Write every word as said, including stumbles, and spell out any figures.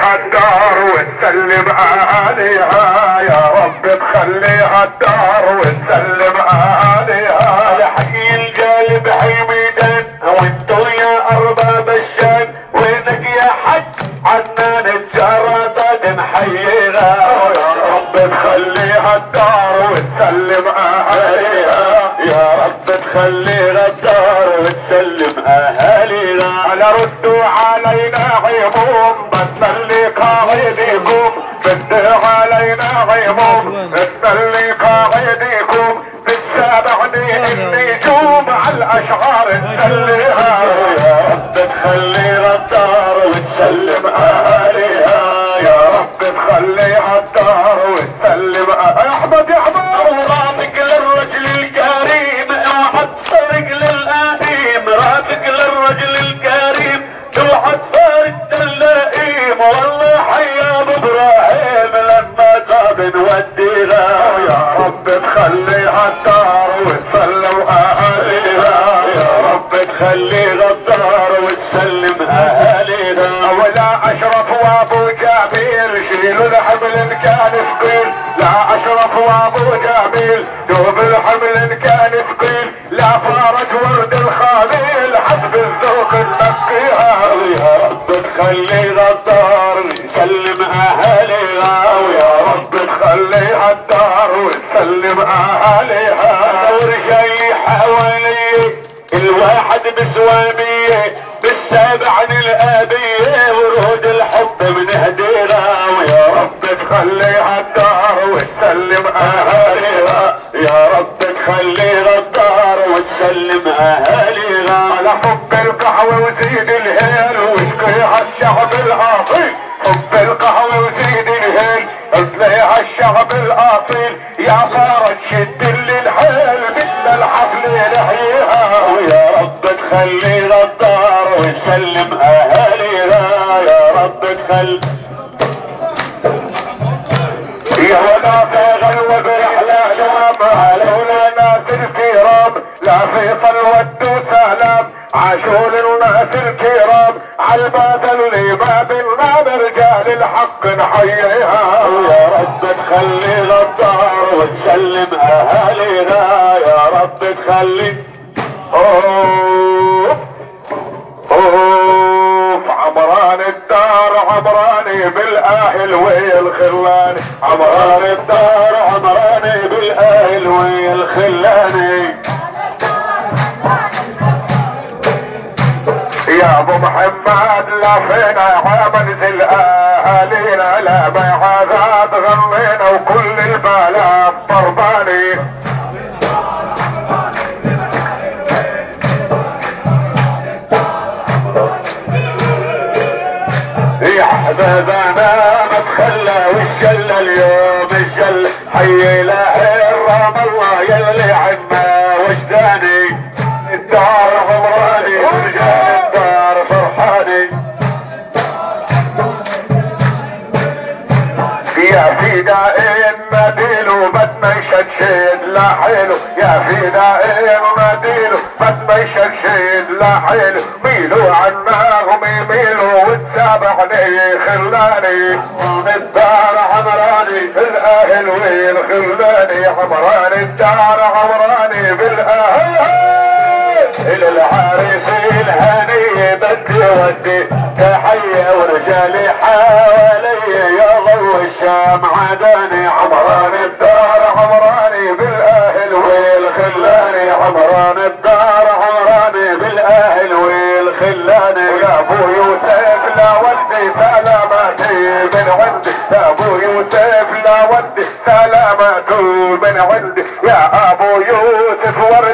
تخليها الدار وتسلم اهاليها، يا رب تخليها الدار وتسلم اهاليها. يا حي القلب حي ميدان وانتو يا ارباب الشان، وينك يا حج عدنان الجرادة محيينا. يا رب تخليها الدار وتسلم اهاليها، يا رب تخلينا الدار وتسلم اهالينا. على ردوا علينا عموم بس اللي قاعديكم، بدوا علينا عموم بس اللي قاعديكم، بتسابعني النجوم على الاشعار تسليها. يا رب تخلينا الدار وتسلم اهاليها، يا رب تخليها الدار وتسلم اهاليها. احمد يا احمد رافق للرجل الكريم اوعى تفارق للأهيم، رافق للرجل الكريم اوعى تفارق اللئيم. والله حيا ابو ابراهيم لما تاب نودينا. يا رب تخليها الدار وتسلم اهاليها، يا رب تخلينا الدار وتسلم اهالينا. ولا اشرف وابو جميل شيلوا الحمل ان كان ثقيل، لا اشرف وابو جميل دوب الحمل ان كان ثقيل، لا فارج ورد الخليل حسب الذوق ننقيها. يا رب تخلينا الدار وتسلم اهالينا، يا رب تخليها الدار وتسلم اهاليها. دور جاي حوالي الواحد بسوامية بالسابع عن الابية، ورود الحب من هدينا. ويا رب تخليها الدار وتسلم اهاليها، يا رب تخلينا الدار وتسلم اهالينا. على حب القهوة وزيد الهيل واسقيها الشعب الاصيل، حب القهوة وزيد الهيل اسقيها الشعب الاصيل. يا فارج شد اللي الحيل مثل الحفل نحييها. ويا رب تخلينا الدار وتسلم اهالينا، يا رب تخلي يا ولا غلوة برحلة شباب علونا ناس الكرام، لا فيصل ودوا سلام عاشوا للناس الكرام، عالباب اللي باب النار رجال الحق نحييها. يا رب تخلينا الدار وتسلم اهالينا، يا رب تخلي اوف اوف عمران الدار عمراني بالاهل والخلاني، عمران الدار عمراني بالاهل والخلاني. يا ابو محمد لفينا منزل اهالينا، لا بعذاب غنينا وكل البلاء ضرباني. يا حبيبنا ما تخلى والشل اليوم الشل حي لا الرام الله يلي عنا وجداني. الدار عمراني ورجال الدار فرحاني. يا فداء النبيل وبدنا يشدشد لا حلو، يا فداء النبيل بدنا يشدشد لا حلو، ميلوا عنا وميلوا والسابعني خلاني. الدار عمراني بالاهل والخلاني، عمران الدار عمراني بالاهل. الى العريس الهني بدي ودي تحية ورجالي حوالي يا ضو الشام عداني. عمران الدار عمراني بالاهل والخلاني، عمران الدار عمراني بالاهل والخلاني. يا ابو يوسف لا ودي سلاماتي من عندي، يا ابو يوسف لا ودي سلاماتي من عندي. يا ابو يوسف ورد